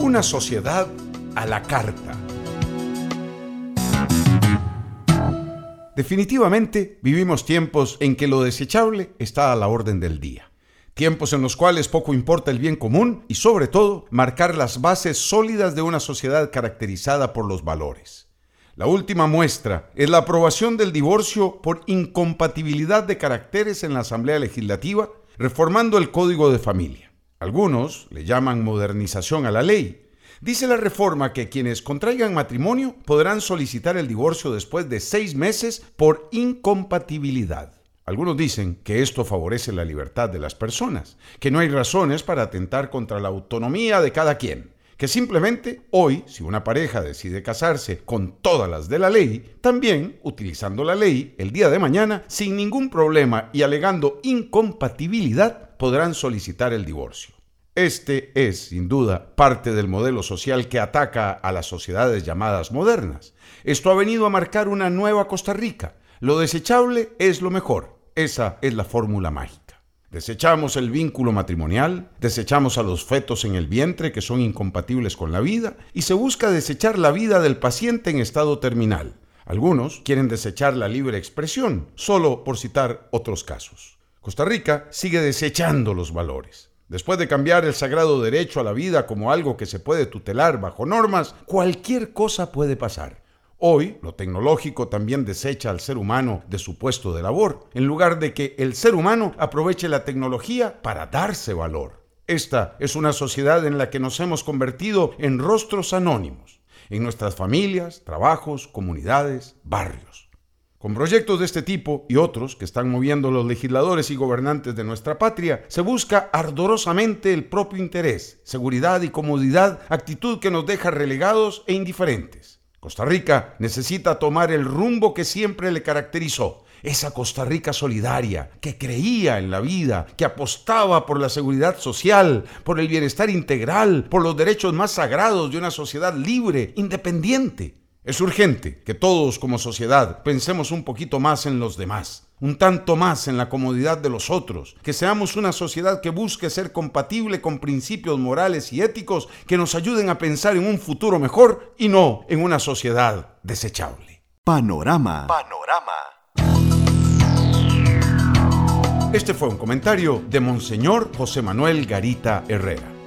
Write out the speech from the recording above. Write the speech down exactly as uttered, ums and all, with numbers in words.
Una sociedad a la carta. Definitivamente vivimos tiempos en que lo desechable está a la orden del día. Tiempos en los cuales poco importa el bien común y, sobre todo, marcar las bases sólidas de una sociedad caracterizada por los valores. La última muestra es la aprobación del divorcio por incompatibilidad de caracteres en la Asamblea Legislativa, reformando el Código de Familia. Algunos le llaman modernización a la ley. Dice la reforma que quienes contraigan matrimonio podrán solicitar el divorcio después de seis meses por incompatibilidad. Algunos dicen que esto favorece la libertad de las personas, que no hay razones para atentar contra la autonomía de cada quien, que simplemente hoy, si una pareja decide casarse con todas las de la ley, también, utilizando la ley, el día de mañana, sin ningún problema y alegando incompatibilidad, podrán solicitar el divorcio. Este es, sin duda, parte del modelo social que ataca a las sociedades llamadas modernas. Esto ha venido a marcar una nueva Costa Rica. Lo desechable es lo mejor. Esa es la fórmula mágica. Desechamos el vínculo matrimonial, desechamos a los fetos en el vientre que son incompatibles con la vida y se busca desechar la vida del paciente en estado terminal. Algunos quieren desechar la libre expresión, solo por citar otros casos. Costa Rica sigue desechando los valores. Después de cambiar el sagrado derecho a la vida como algo que se puede tutelar bajo normas, cualquier cosa puede pasar. Hoy, lo tecnológico también desecha al ser humano de su puesto de labor, en lugar de que el ser humano aproveche la tecnología para darse valor. Esta es una sociedad en la que nos hemos convertido en rostros anónimos, en nuestras familias, trabajos, comunidades, barrios. Con proyectos de este tipo y otros que están moviendo los legisladores y gobernantes de nuestra patria, se busca ardorosamente el propio interés, seguridad y comodidad, actitud que nos deja relegados e indiferentes. Costa Rica necesita tomar el rumbo que siempre le caracterizó, esa Costa Rica solidaria, que creía en la vida, que apostaba por la seguridad social, por el bienestar integral, por los derechos más sagrados de una sociedad libre, independiente. Es urgente que todos como sociedad pensemos un poquito más en los demás, un tanto más en la comodidad de los otros, que seamos una sociedad que busque ser compatible con principios morales y éticos que nos ayuden a pensar en un futuro mejor y no en una sociedad desechable. Panorama. Panorama. Este fue un comentario de Monseñor José Manuel Garita Herrera.